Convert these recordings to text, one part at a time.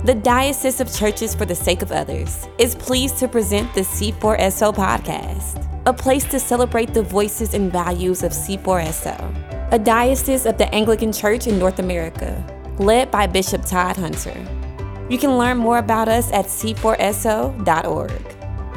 The Diocese of Churches for the Sake of Others is pleased to present the C4SO podcast, a place to celebrate the voices and values of C4SO, a diocese of the Anglican Church in North America, led by Bishop Todd Hunter. You can learn more about us at c4so.org.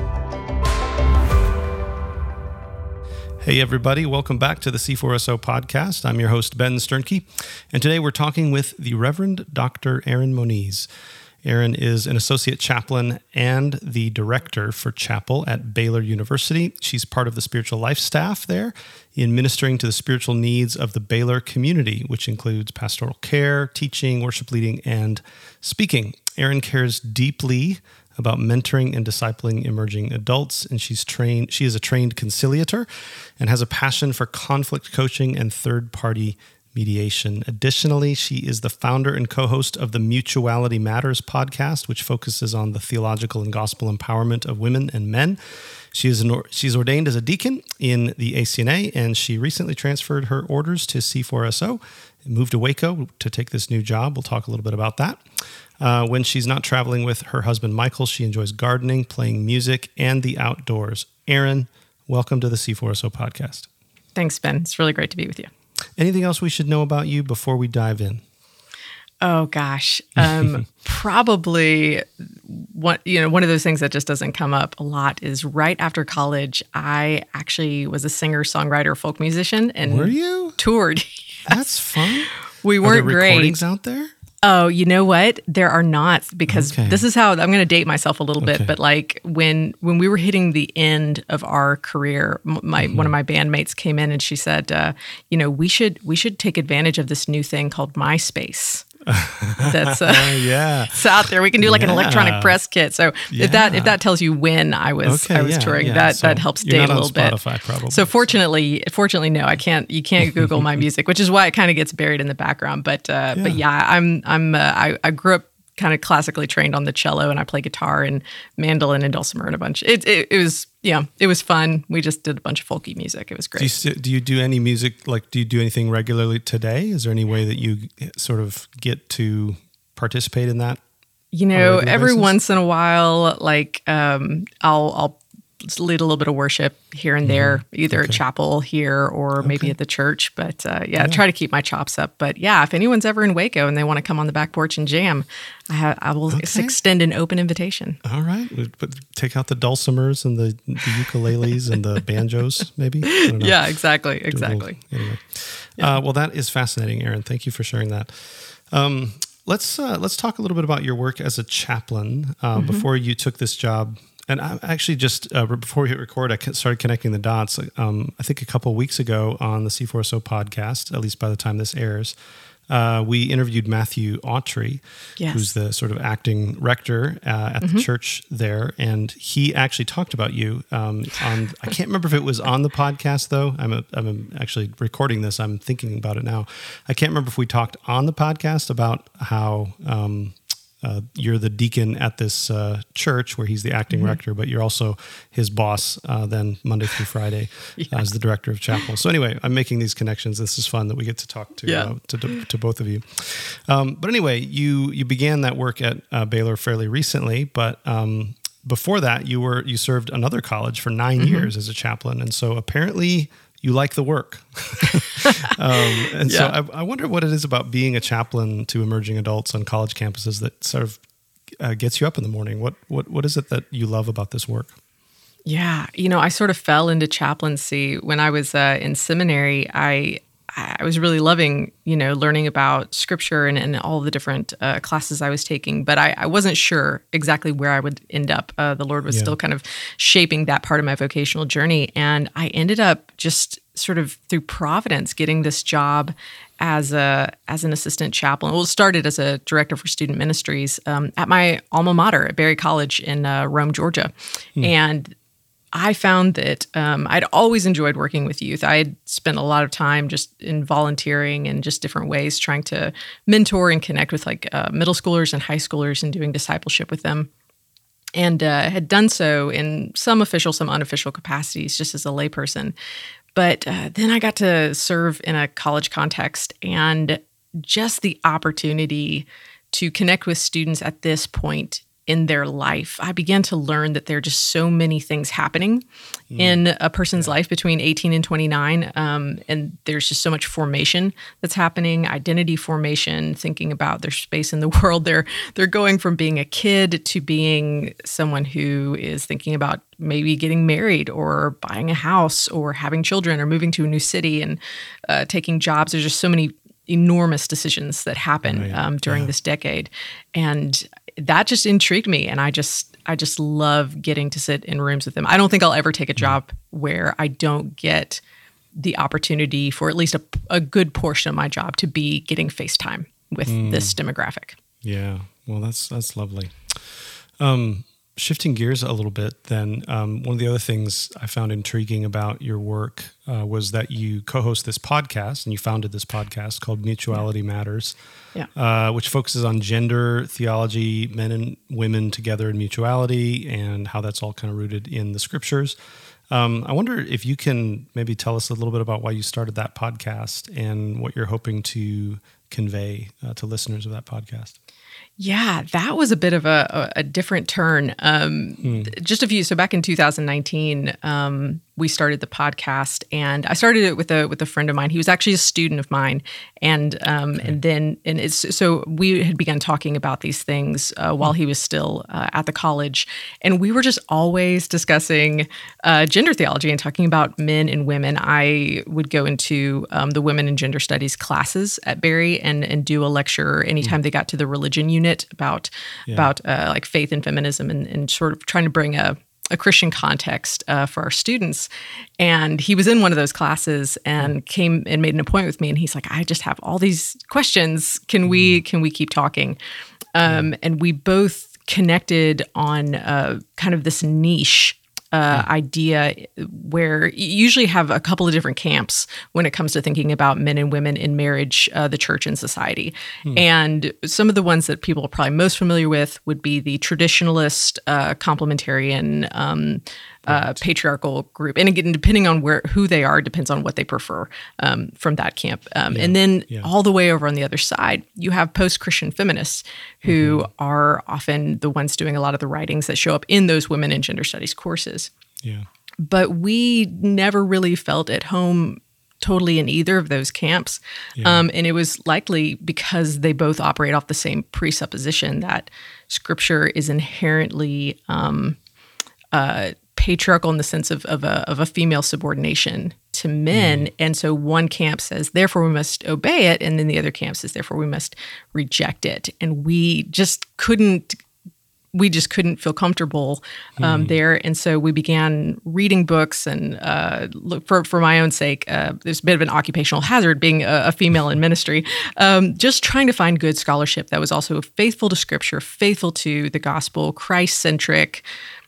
Hey everybody, welcome back to the C4SO podcast. I'm your host, Ben Sternke, and today we're talking with the Reverend Dr. Erin Moniz. Erin is an associate chaplain and the director for chapel at Baylor University. She's part of the spiritual life staff there in ministering to the spiritual needs of the Baylor community, which includes pastoral care, teaching, worship leading, and speaking. Erin cares deeply about mentoring and discipling emerging adults, and she is a trained conciliator and has a passion for conflict coaching and third-party mediation. Additionally, she is the founder and co-host of the Mutuality Matters podcast, which focuses on the theological and gospel empowerment of women and men. She's ordained as a deacon in the ACNA, and she recently transferred her orders to C4SO and moved to Waco to take this new job. We'll talk a little bit about that. When she's not traveling with her husband, Michael, she enjoys gardening, playing music, and the outdoors. Erin, welcome to the C4SO podcast. Thanks, Ben. It's really great to be with you. Anything else we should know about you before we dive in? Oh gosh, probably one of those things that just doesn't come up a lot is right after college, I actually was a singer, songwriter, folk musician, and were you? Toured. That's fun. We weren't Are there great. Recordings out there? Oh, you know what? There are not, because This is how I'm going to date myself a little bit. But like when we were hitting the end of our career, one of my bandmates came in and she said, we should take advantage of this new thing called MySpace. That's it's out there. We can do like an electronic press kit. So if that tells you when I was touring, that helps date a little bit. Spotify, probably. So fortunately, no, I can't. You can't Google my music, which is why it kind of gets buried in the background. But I grew up kind of classically trained on the cello, and I play guitar and mandolin and dulcimer and a bunch. It was fun. We just did a bunch of folky music. It was great. Do you do any music? Like, do you do anything regularly today? Is there any way that you sort of get to participate in that? Every once in a while, like I'll lead a little bit of worship here and there, either at chapel here or maybe at the church. But I try to keep my chops up. But if anyone's ever in Waco and they want to come on the back porch and jam, I will extend an open invitation. All right. But take out the dulcimers and the ukuleles and the banjos, maybe? I don't know. Yeah, exactly. Anyway. Well, that is fascinating, Erin. Thank you for sharing that. Let's talk a little bit about your work as a chaplain before you took this job. And I actually just, before we hit record, I started connecting the dots. I think a couple of weeks ago on the C4SO podcast, at least by the time this airs, we interviewed Matthew Autry, who's the sort of acting rector at the church there. And he actually talked about you I can't remember if it was on the podcast, though. I'm actually recording this. I'm thinking about it now. I can't remember if we talked on the podcast about how you're the deacon at this church where he's the acting rector, but you're also his boss then Monday through Friday as the director of chapel. So anyway, I'm making these connections. This is fun that we get to talk to both of you. But anyway, you began that work at Baylor fairly recently, but before that, you served another college for 9 years as a chaplain, and so apparently you like the work. So I wonder what it is about being a chaplain to emerging adults on college campuses that sort of gets you up in the morning. What is it that you love about this work? Yeah, I sort of fell into chaplaincy when I was in seminary. I was really loving, learning about scripture and all the different classes I was taking, but I wasn't sure exactly where I would end up. The Lord was still kind of shaping that part of my vocational journey. And I ended up just sort of through providence getting this job as an assistant chaplain. Well, it started as a director for student ministries at my alma mater at Berry College in Rome, Georgia. And I found that I'd always enjoyed working with youth. I had spent a lot of time just in volunteering and just different ways trying to mentor and connect with middle schoolers and high schoolers and doing discipleship with them. And had done so in some official, some unofficial capacities just as a layperson. But then I got to serve in a college context, and just the opportunity to connect with students at this point in their life, I began to learn that there are just so many things happening in a person's life between 18 and 29. And there's just so much formation that's happening, identity formation, thinking about their space in the world. They're going from being a kid to being someone who is thinking about maybe getting married or buying a house or having children or moving to a new city and taking jobs. There's just so many enormous decisions that happen during this decade. And that just intrigued me. And I just love getting to sit in rooms with them. I don't think I'll ever take a job where I don't get the opportunity for at least a good portion of my job to be getting FaceTime with this demographic. Yeah. Well, that's lovely. Shifting gears a little bit, then, one of the other things I found intriguing about your work was that you co-host this podcast, and you founded this podcast called Mutuality Matters, which focuses on gender, theology, men and women together in mutuality, and how that's all kind of rooted in the scriptures. I wonder if you can maybe tell us a little bit about why you started that podcast and what you're hoping to convey to listeners of that podcast. Yeah, that was a bit of a different turn. So back in 2019, we started the podcast, and I started it with a friend of mine. He was actually a student of mine, and so we had begun talking about these things while he was still at the college, and we were just always discussing gender theology and talking about men and women. I would go into the women and gender studies classes at Berry and do a lecture anytime they got to the religion unit about like faith and feminism and sort of trying to bring a Christian context for our students. And he was in one of those classes and came and made an appointment with me. And he's like, I just have all these questions. Can we keep talking? And we both connected on kind of this niche idea where you usually have a couple of different camps when it comes to thinking about men and women in marriage, the church and society. And some of the ones that people are probably most familiar with would be the traditionalist, complementarian, patriarchal group. And again, depending on who they are, depends on what they prefer from that camp. And then all the way over on the other side, you have post-Christian feminists who are often the ones doing a lot of the writings that show up in those women and gender studies courses. Yeah. But we never really felt at home totally in either of those camps. And it was likely because they both operate off the same presupposition that Scripture is inherently patriarchal in the sense of a female subordination to men. And so one camp says, therefore we must obey it. And then the other camp says, therefore we must reject it. And we just couldn't feel comfortable there. And so we began reading books and look for my own sake, there's a bit of an occupational hazard being a female in ministry, just trying to find good scholarship that was also faithful to Scripture, faithful to the gospel, Christ-centric,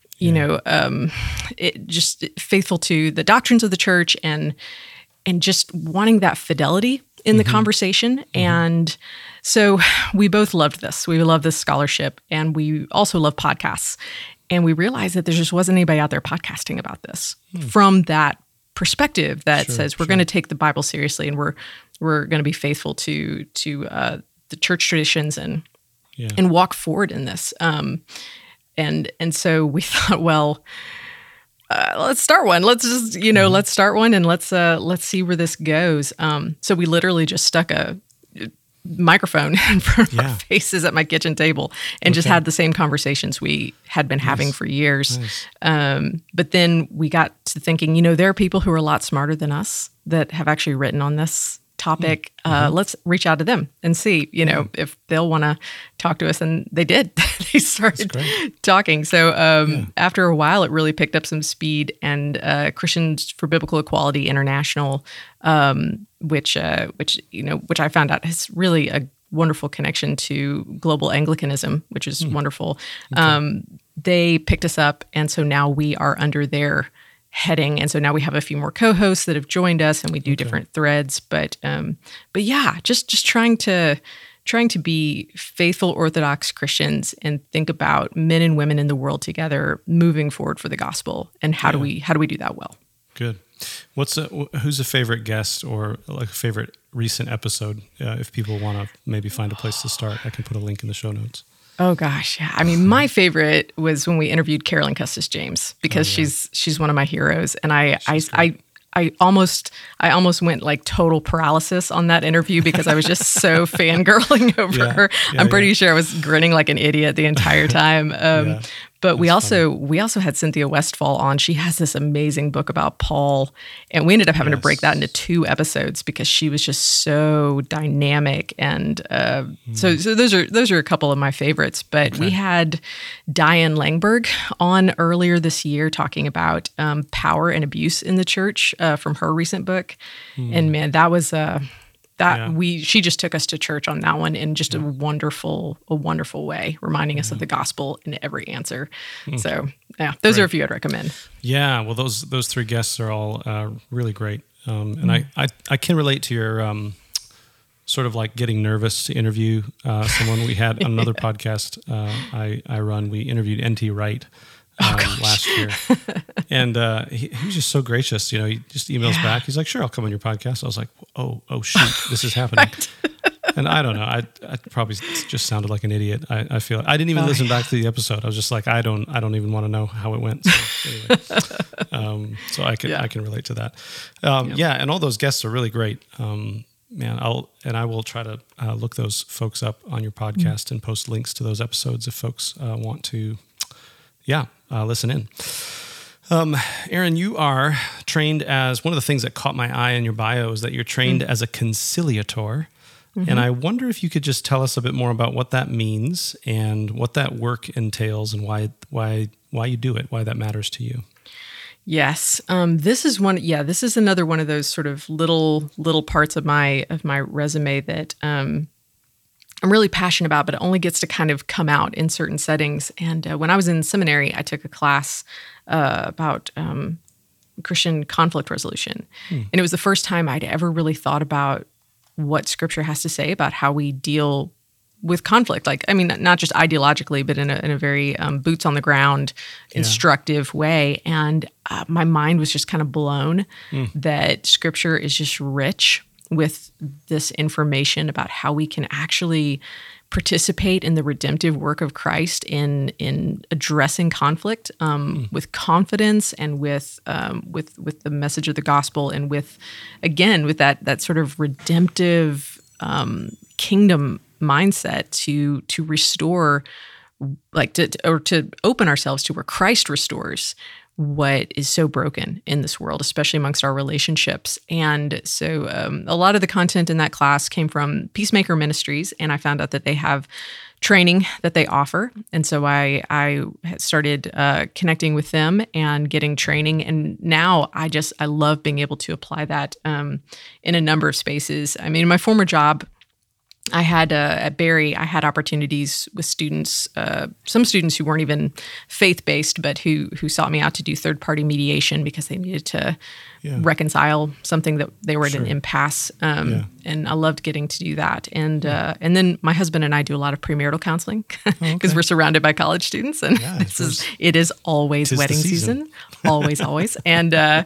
it just faithful to the doctrines of the church and just wanting that fidelity in the conversation. And so we both loved this. We love this scholarship, and we also love podcasts. And we realized that there just wasn't anybody out there podcasting about this from that perspective that says we're going to take the Bible seriously and we're going to be faithful to the church traditions and walk forward in this. And so we thought, well, let's start one. Let's just, let's start one and let's see where this goes. So we literally just stuck a microphone in front of our faces at my kitchen table and just had the same conversations we had been having for years. But then we got to thinking, there are people who are a lot smarter than us that have actually written on this topic. Let's reach out to them and see, if they'll want to talk to us. And they did. They started talking. So after a while, it really picked up some speed. And Christians for Biblical Equality International, which I found out has really a wonderful connection to global Anglicanism, which is wonderful. They picked us up, and so now we are under their heading, and so now we have a few more co-hosts that have joined us, and we do different threads. But yeah, just trying to be faithful Orthodox Christians and think about men and women in the world together, moving forward for the gospel, and how do we do that well? Good. Who's a favorite guest or like a favorite recent episode. If people want to maybe find a place to start, I can put a link in the show notes. Oh gosh, yeah. I mean, my favorite was when we interviewed Carolyn Custis James, because she's one of my heroes, and I almost went like total paralysis on that interview because I was just so fangirling over her. I'm pretty sure I was grinning like an idiot the entire time. But we also had Cynthia Westfall on. She has this amazing book about Paul, and we ended up having to break that into 2 episodes because she was just so dynamic. And so those are a couple of my favorites. But we had Diane Langberg on earlier this year talking about power and abuse in the church from her recent book, and man, that was she just took us to church on that one in just a wonderful way, reminding us of the gospel in every answer. So those are a few I'd recommend. Yeah, well, those 3 guests are all really great, and I can relate to your sort of like getting nervous to interview someone. We had another podcast I run. We interviewed N.T. Wright last year, and he was just so gracious. He just emails back. He's like, "Sure, I'll come on your podcast." I was like, "Oh shoot, this is happening." And I don't know. I probably just sounded like an idiot. I feel like I didn't even listen back to the episode. I was just like, I don't even want to know how it went. So anyway, so I can relate to that. And all those guests are really great. Man, I will try to look those folks up on your podcast and post links to those episodes if folks want to. Listen in. Aaron, you are trained as, one of the things that caught my eye in your bio is that you're trained as a conciliator. And I wonder if you could just tell us a bit more about what that means and what that work entails and why you do it, why that matters to you. Yes. This is another one of those sort of little parts of my resume that I'm really passionate about, but it only gets to kind of come out in certain settings. And when I was in seminary, I took a class about Christian conflict resolution. And it was the first time I'd ever really thought about what Scripture has to say about how we deal with conflict. Like, I mean, not just ideologically, but in a very boots on the ground, instructive way. And my mind was just kind of blown that Scripture is just rich with this information about how we can actually participate in the redemptive work of Christ in addressing conflict with confidence and with the message of the gospel, and with that sort of redemptive kingdom mindset to restore, to open ourselves to where Christ restores what is so broken in this world, especially amongst our relationships. And so a lot of the content in that class came from Peacemaker Ministries, and I found out that they have training that they offer. And so I started connecting with them and getting training. And now I love being able to apply that in a number of spaces. I mean, in my former job, I had at Barry, I had opportunities with students, some students who weren't even faith-based, but who sought me out to do third-party mediation because they needed to reconcile something that they were at an impasse. And I loved getting to do that. And then my husband and I do a lot of premarital counseling because we're surrounded by college students, and it is always wedding season, always. And a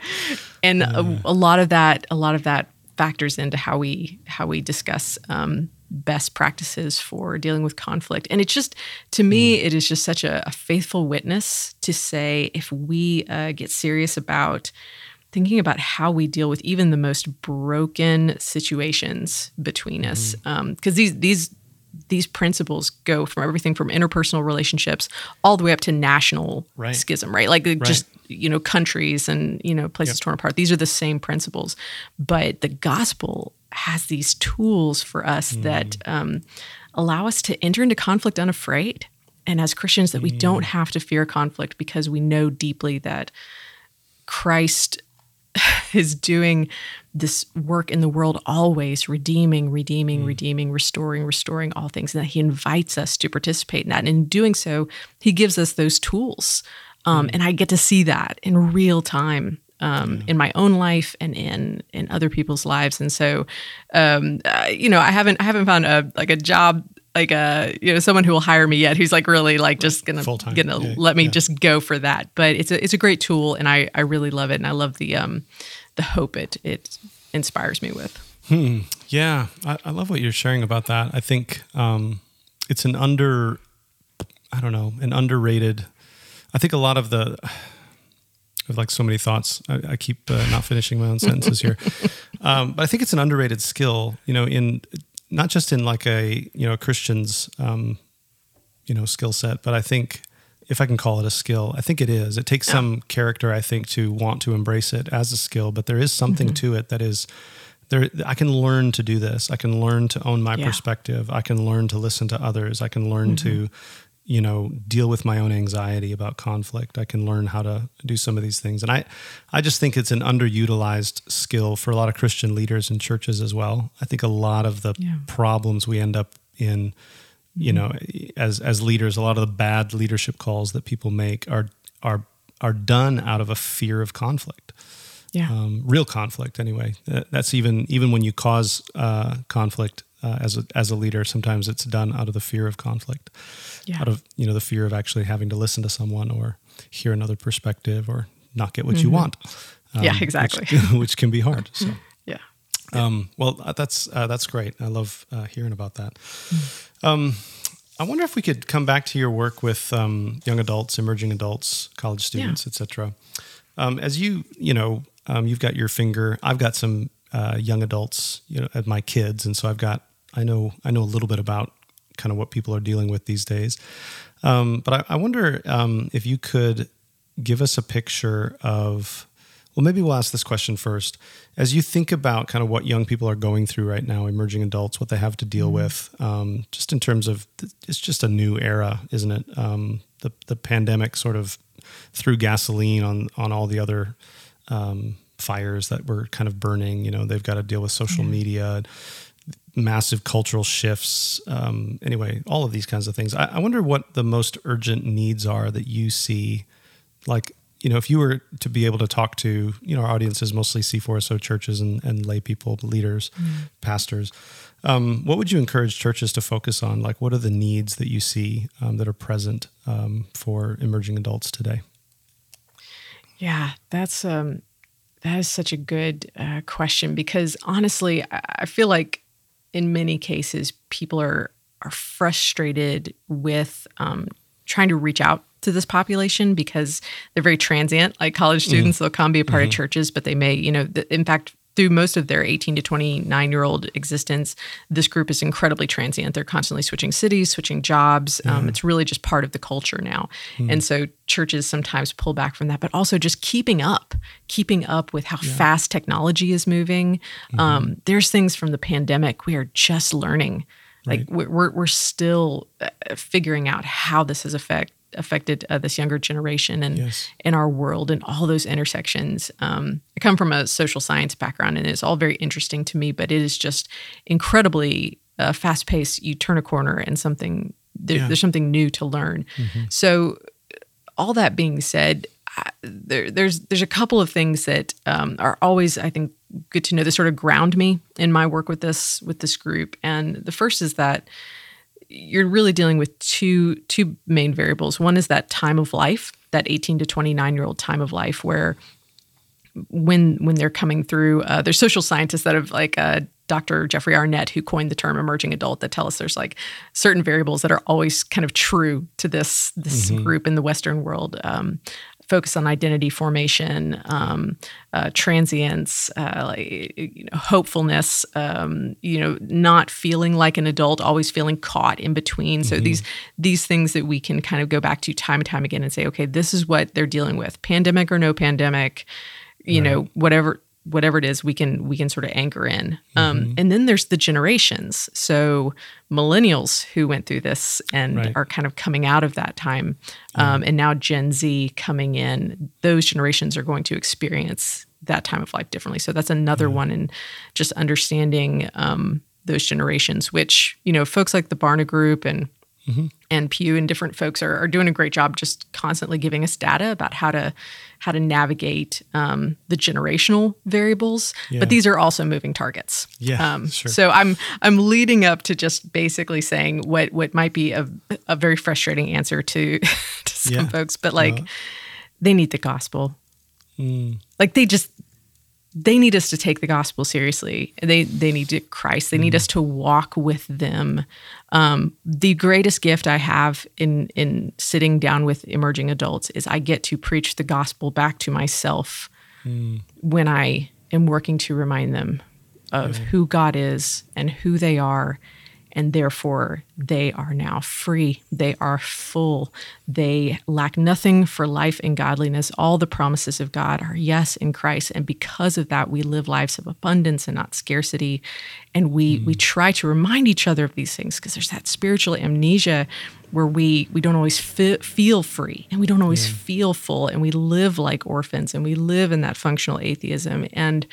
lot of that factors into how we discuss best practices for dealing with conflict. And it's just, to me, it is just such a faithful witness to say, if we get serious about thinking about how we deal with even the most broken situations between us, because these principles go from everything from interpersonal relationships all the way up to national schism, right? Like just, countries and, places torn apart. These are the same principles. But the gospel has these tools for us that allow us to enter into conflict unafraid. And as Christians, that we don't have to fear conflict because we know deeply that Christ is doing this work in the world always, redeeming, restoring all things, and that he invites us to participate in that. And in doing so, he gives us those tools. And I get to see that in real time in my own life and in other people's lives. And so, I haven't found a job, someone who will hire me yet, who's really just gonna let me just go for that. But it's a great tool, and I really love it, and I love the hope it inspires me with. Yeah, I love what you're sharing about that. I think it's an underrated. I think a lot of I have like so many thoughts. I keep not finishing my own sentences here, but I think it's an underrated skill. In not just in like a Christian's skill set, but I think if I can call it a skill, I think it is. It takes some character, I think, to want to embrace it as a skill. But there is something to it that is. I can learn to do this. I can learn to own my perspective. I can learn to listen to others. I can learn to, deal with my own anxiety about conflict. I can learn how to do some of these things. And I just think it's an underutilized skill for a lot of Christian leaders in churches as well. I think a lot of the problems we end up in, as leaders, a lot of the bad leadership calls that people make are done out of a fear of conflict. Yeah. Real conflict, anyway. That's even when you cause conflict as a leader. Sometimes it's done out of the fear of conflict, out of the fear of actually having to listen to someone or hear another perspective or not get what you want. Exactly. Which can be hard. So yeah. Well, that's great. I love hearing about that. I wonder if we could come back to your work with young adults, emerging adults, college students, etc. As you've got your finger. I've got some young adults, as my kids, and so I know a little bit about kind of what people are dealing with these days. But I wonder if you could give us a picture of. Well, maybe we'll ask this question first. As you think about kind of what young people are going through right now, emerging adults, what they have to deal with, just in terms of it's just a new era, isn't it? The pandemic sort of threw gasoline on all the other fires that were kind of burning. They've got to deal with social media, massive cultural shifts. Anyway, all of these kinds of things. I wonder what the most urgent needs are that you see. Like, if you were to be able to talk to, our audience is mostly C4SO churches and lay people, leaders, pastors. What would you encourage churches to focus on? Like, what are the needs that you see that are present for emerging adults today? Yeah, that is such a good question, because honestly, I feel like in many cases people are frustrated with trying to reach out to this population because they're very transient. Like college students, they'll come be a part of churches, but they may, in fact, through most of their 18 to 29-year-old existence, this group is incredibly transient. They're constantly switching cities, switching jobs. It's really just part of the culture now. And so churches sometimes pull back from that, but also just keeping up with how fast technology is moving. There's things from the pandemic we are just learning. Like we're still figuring out how this has affected this younger generation and in our world and all those intersections. I come from a social science background, and it's all very interesting to me, but it is just incredibly fast-paced. You turn a corner and there's something new to learn. So all that being said, there's a couple of things that are always, I think, good to know that sort of ground me in my work with this group. And the first is that you're really dealing with two main variables. One is that time of life, that 18 to 29-year-old time of life, where when they're coming through, there's social scientists that have like Dr. Jeffrey Arnett, who coined the term emerging adult, that tell us there's like certain variables that are always kind of true to this group in the Western world. Focus on identity formation, transience, hopefulness, not feeling like an adult, always feeling caught in between. So these things that we can kind of go back to time and time again and say, okay, this is what they're dealing with, pandemic or no pandemic, whatever it is, we can sort of anchor in. And then there's the generations. So millennials who went through this and are kind of coming out of that time. And now Gen Z coming in, those generations are going to experience that time of life differently. So that's another one in just understanding those generations, which, folks like the Barna Group and Pew and different folks are doing a great job just constantly giving us data about how to navigate the generational variables. But these are also moving targets. Sure. So I'm leading up to just basically saying what might be a very frustrating answer to some folks, but they need the gospel. Like they need us to take the gospel seriously. They need Christ. They need us to walk with them. The greatest gift I have in sitting down with emerging adults is I get to preach the gospel back to myself when I am working to remind them of who God is and who they are, and therefore they are now free. They are full. They lack nothing for life and godliness. All the promises of God are yes in Christ, and because of that, we live lives of abundance and not scarcity. And we try to remind each other of these things because there's that spiritual amnesia where we don't always feel free, and we don't always feel full, and we live like orphans, and we live in that functional atheism. And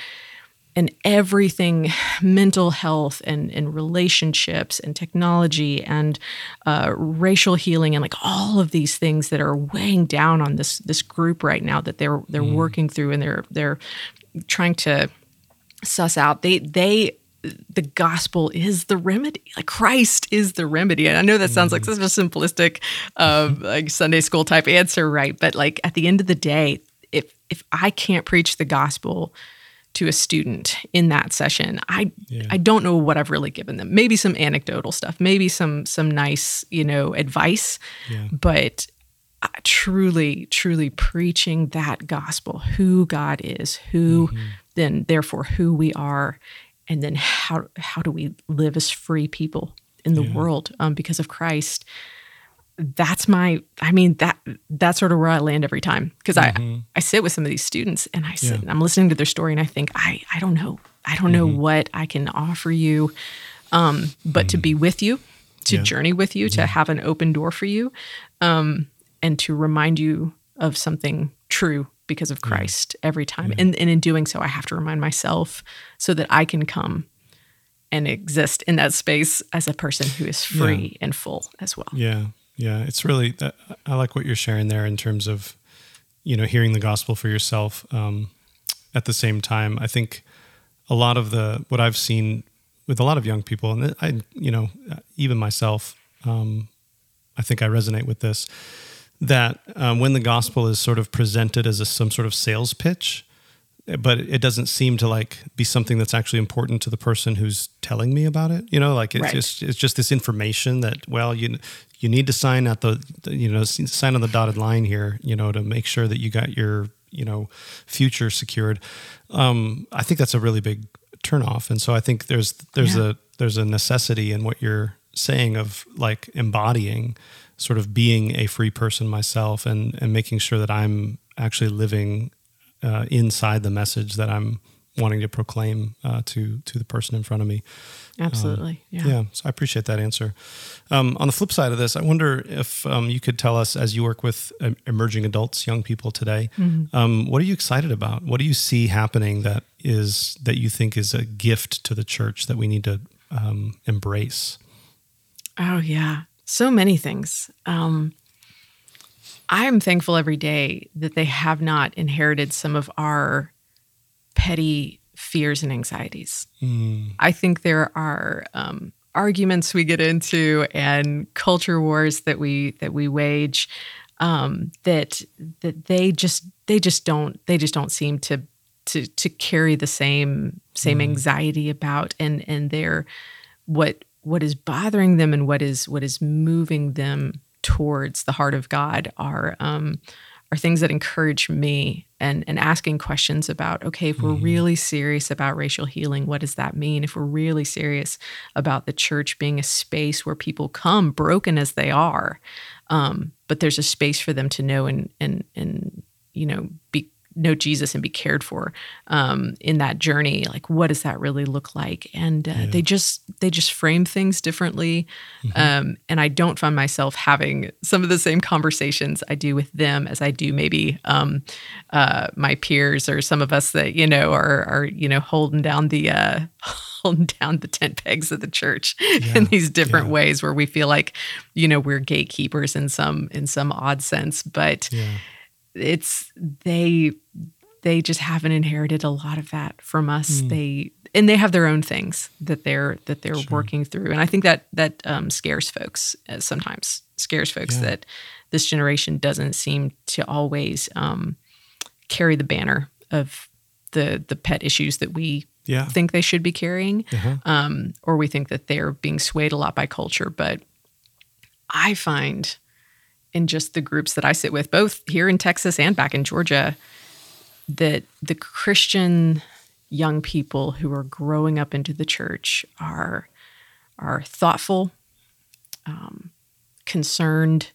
everything, mental health and relationships and technology and racial healing and like all of these things that are weighing down on this group right now that they're working through, and they're trying to suss out. The gospel is the remedy. Like Christ is the remedy. And I know that sounds like such a simplistic, like Sunday school type answer, right? But like at the end of the day, if I can't preach the gospel to a student in that session, I don't know what I've really given them. Maybe some anecdotal stuff, maybe some nice, advice, but truly preaching that gospel, who God is, who then therefore who we are, and then how do we live as free people in the world because of Christ. That's that's sort of where I land every time, because I sit with some of these students and I sit and I'm listening to their story and I think, I don't know what I can offer you, but to be with you, to journey with you, to have an open door for you, and to remind you of something true because of Christ every time. And in doing so, I have to remind myself so that I can come and exist in that space as a person who is free and full as well. Yeah, it's really, I like what you're sharing there in terms of, hearing the gospel for yourself. At the same time, I think a lot of what I've seen with a lot of young people, and I, even myself, I think I resonate with this, that when the gospel is sort of presented as some sort of sales pitch, but it doesn't seem to be something that's actually important to the person who's telling me about it. It's just this information that, well, you need to sign at sign on the dotted line here, to make sure that you got your, future secured. I think that's a really big turnoff. And so I think there's a necessity in what you're saying of embodying sort of being a free person myself and making sure that I'm actually living inside the message that I'm wanting to proclaim to the person in front of me. Absolutely. So I appreciate that answer. On the flip side of this, I wonder if you could tell us, as you work with emerging adults, young people today, what are you excited about? What do you see happening that you think is a gift to the church that we need to embrace? Oh, yeah. So many things. I am thankful every day that they have not inherited some of our petty fears and anxieties. I think there are arguments we get into and culture wars that we wage that they just don't seem to carry the same anxiety about, and they're what is bothering them and what is moving them towards the heart of God are things that encourage me, and asking questions about, okay, if we're really serious about racial healing, what does that mean? If we're really serious about the church being a space where people come broken as they are, but there's a space for them to know and know Jesus and be cared for in that journey. Like, what does that really look like? And they just frame things differently. And I don't find myself having some of the same conversations I do with them as I do maybe my peers or some of us that are holding down the tent pegs of the church in these different ways, where we feel like we're gatekeepers in some odd sense, but they just haven't inherited a lot of that from us. They have their own things that they're working through, and I think that scares folks sometimes. That this generation doesn't seem to always carry the banner of the pet issues that we think they should be carrying, or we think that they're being swayed a lot by culture. But I find in just the groups that I sit with, both here in Texas and back in Georgia, that the Christian young people who are growing up into the church are thoughtful, concerned,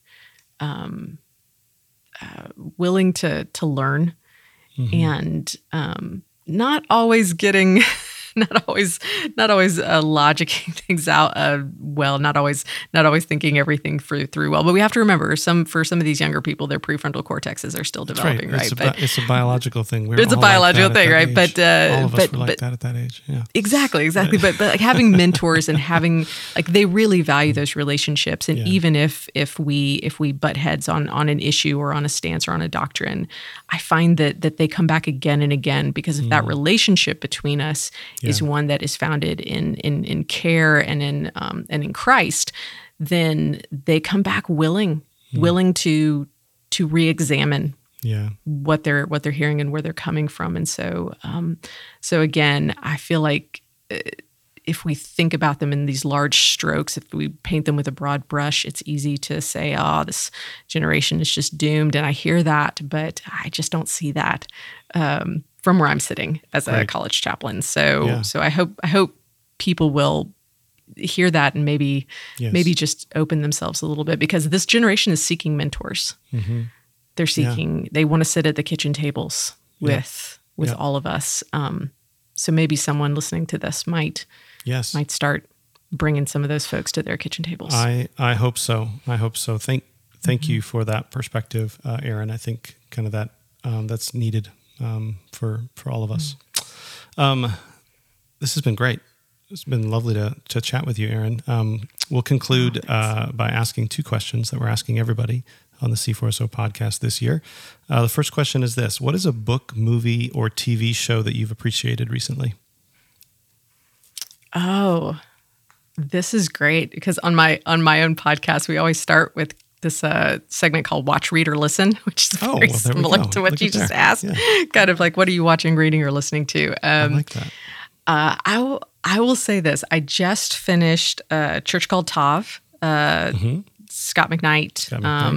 willing to learn, and not always getting, not always logicking things out well, not always thinking everything through well. But we have to remember, for some of these younger people, their prefrontal cortexes are still developing, right? It's a biological thing. It's a biological thing, right? But all of us were like that at that age. Yeah, exactly. But like having mentors and having they really value those relationships, and even if we butt heads on an issue or on a stance or on a doctrine, I find that they come back again and again because of that relationship between us is one that is founded in care and in Christ. Then they come back willing to re-examine what they're hearing and where they're coming from. And so again, I feel like if we think about them in these large strokes, if we paint them with a broad brush, it's easy to say, "Oh, this generation is just doomed." And I hear that, but I just don't see that from where I'm sitting as a college chaplain. So I hope people will hear that and maybe just open themselves a little bit, because this generation is seeking mentors. They're seeking, they want to sit at the kitchen tables with all of us. So maybe someone listening to this might start bringing some of those folks to their kitchen tables. I hope so. Thank you for that perspective, Erin. I think kind of that that's needed for all of us. This has been great. It's been lovely to chat with you, Erin. We'll conclude by asking two questions that we're asking everybody on the C4SO podcast this year. The first question is this: what is a book, movie, or TV show that you've appreciated recently? Oh, this is great, because on my own podcast, we always start with this segment called Watch, Read, or Listen, which is very similar to what you just asked. Yeah. Kind of like, what are you watching, reading, or listening to? I like that. I will say this. I just finished a Church Called Tav, Scott McKnight,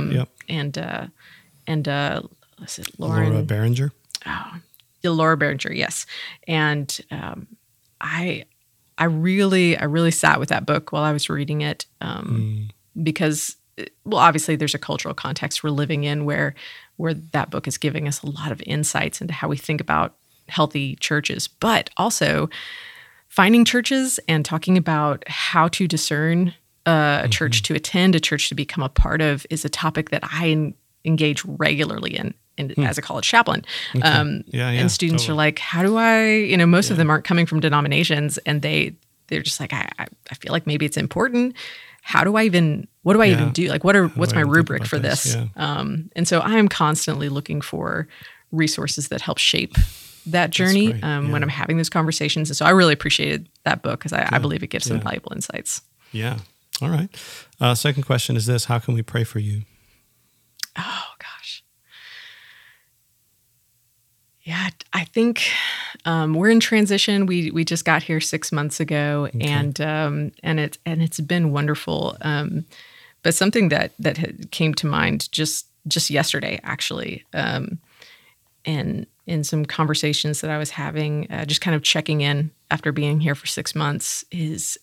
and is it Laura Barringer? Oh, Laura Barringer, yes. And I really sat with that book while I was reading it, because, well, obviously there's a cultural context we're living in where that book is giving us a lot of insights into how we think about healthy churches, but also finding churches and talking about how to discern a church to attend, a church to become a part of, is a topic that I engage regularly in as a college chaplain. Okay. And students are like, how do I, most of them aren't coming from denominations, and they're just like, I feel like maybe it's important. What do I even do? Like, what's my rubric for this? Yeah. And so I am constantly looking for resources that help shape that journey when I'm having those conversations. And so I really appreciated that book, because I believe it gives some valuable insights. Yeah. All right. Second question is this: how can we pray for you? Oh, gosh. Yeah, I think we're in transition. We just got here 6 months ago, and it's been wonderful. But something that came to mind just yesterday, actually, and in some conversations that I was having, just kind of checking in after being here for 6 months, is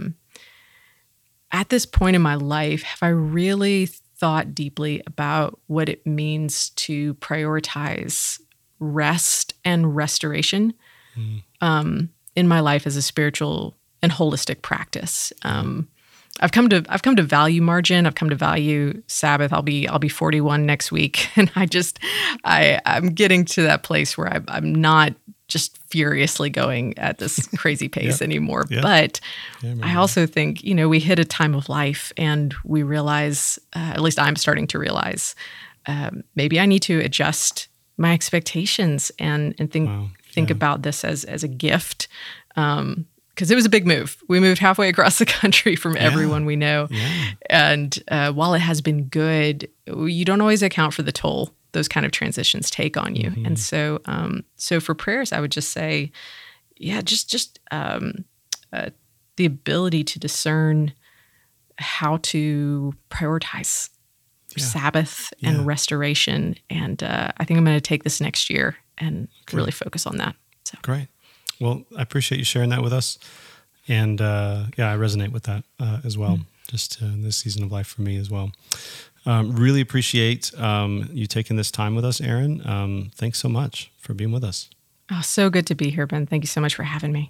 at this point in my life, have I really thought deeply about what it means to prioritize rest and restoration in my life as a spiritual and holistic practice. I've come to value margin. I've come to value Sabbath. I'll be 41 next week, and I'm getting to that place where I'm not just furiously going at this crazy pace anymore. Yep. But I also think, we hit a time of life, and we realize, at least I'm starting to realize, maybe I need to adjust my expectations and think about this as a gift. Because it was a big move. We moved halfway across the country from everyone we know. Yeah. And while it has been good, you don't always account for the toll those kind of transitions take on you. And so for prayers, I would just say, just the ability to discern how to prioritize Sabbath and restoration. And I think I'm going to take this next year and really focus on that. So. Great. Well, I appreciate you sharing that with us. And I resonate with that as well, just in this season of life for me as well. Really appreciate you taking this time with us, Erin. Thanks so much for being with us. Oh, so good to be here, Ben. Thank you so much for having me.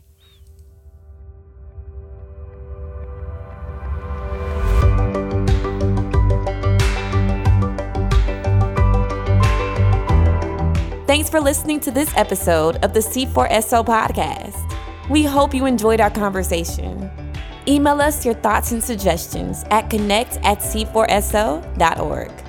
Thanks for listening to this episode of the C4SO podcast. We hope you enjoyed our conversation. Email us your thoughts and suggestions at connect@c4so.org.